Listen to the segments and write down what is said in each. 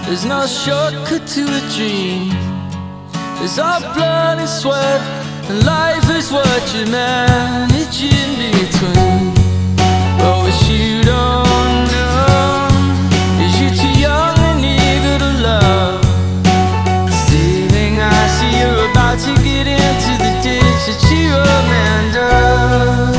There's no shortcut to a dream. There's our blood and sweat, and life is what you manage in between. Oh, what you don't know is you're too young and eager to love. Saving I see you're about to get into the ditch that you abandoned.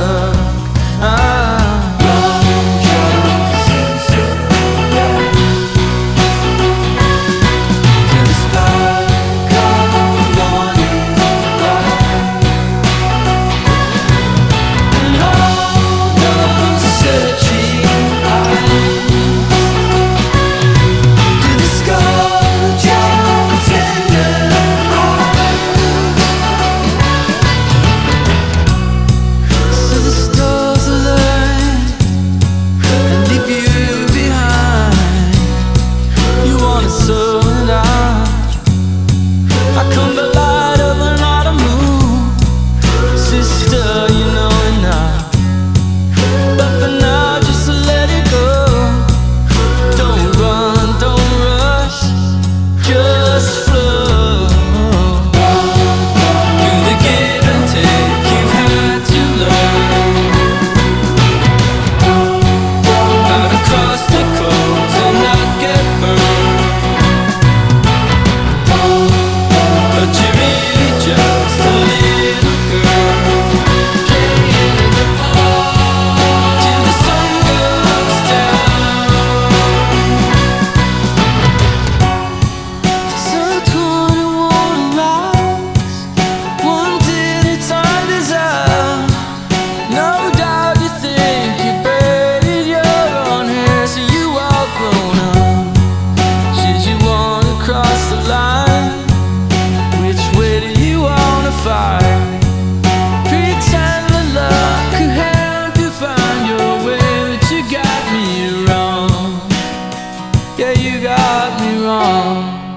Pretend that love could help you find your way, but you got me wrong. Yeah, you got me wrong.